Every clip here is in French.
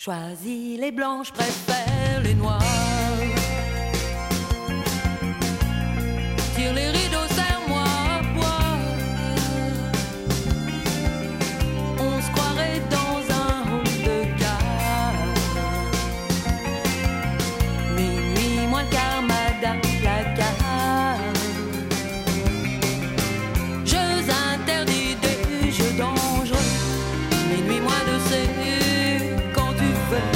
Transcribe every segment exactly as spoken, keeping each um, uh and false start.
Choisis les blancs, je préfère les noirs. Tire les rideaux, serre-moi à boire. On se croirait dans un hall de gare. Minuit moins le quart, madame placard. Jeux interdits, des jeux dangereux. Minuit moins de c'est quand tu veux.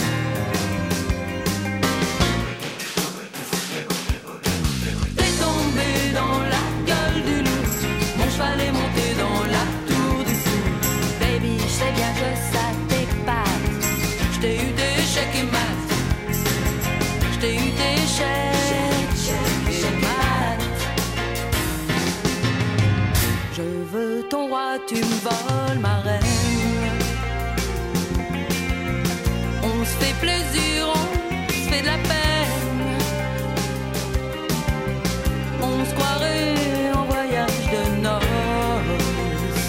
T'es tombé dans la gueule du loup. Mon cheval est monté dans la tour du fou. Baby, je sais bien que ça t'épate. Je t'ai eu des chèques et maths. Je t'ai eu des chèques et maths. Je veux ton roi, tu me voles ma reine. On se fait plaisir, on se fait de la peine. On se croirait en voyage de noces.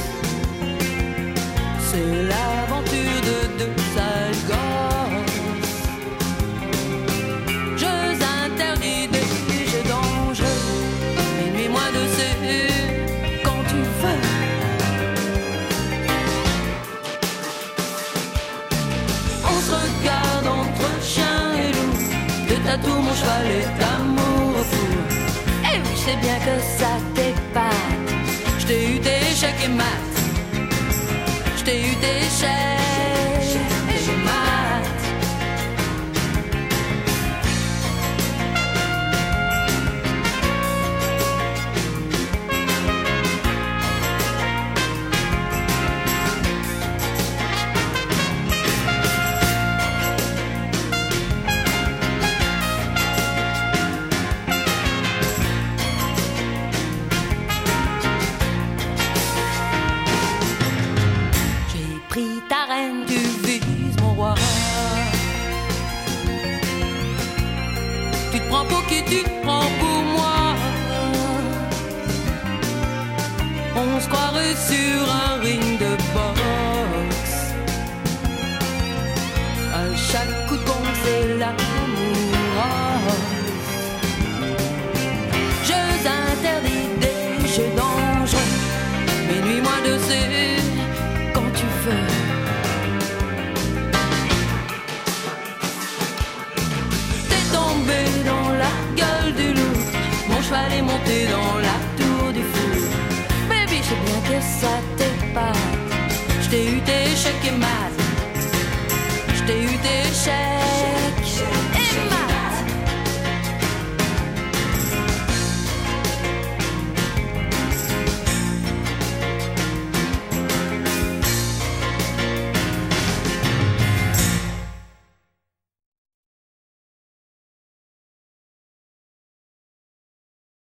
C'est l'aventure de deux sales gosses. Jeux interdits, des jeux dangereux. Minuit moins de c'est quand tu veux. On se regarde entre chien et loup. De tatou, mon cheval est amoureux fou. Et oui, je sais bien que ça t'épate. Je t'ai eu des chèques et maths. Je t'ai eu des chèques et maths. Pris ta reine, tu vises mon roi. Tu te prends pour qui, tu te prends pour moi. On se croirait sur un ring de boxe. À chaque coup de gong, c'est l'amour. Jeux interdits, des jeux dangereux. Minuit moins de c'est quand tu veux. T'es tombé dans la gueule du loup. Mon cheval est monté dans la tour du fou. Baby, je sais bien que ça t'épate. Je t'ai eu des chèques et maths. Je t'ai eu des chèques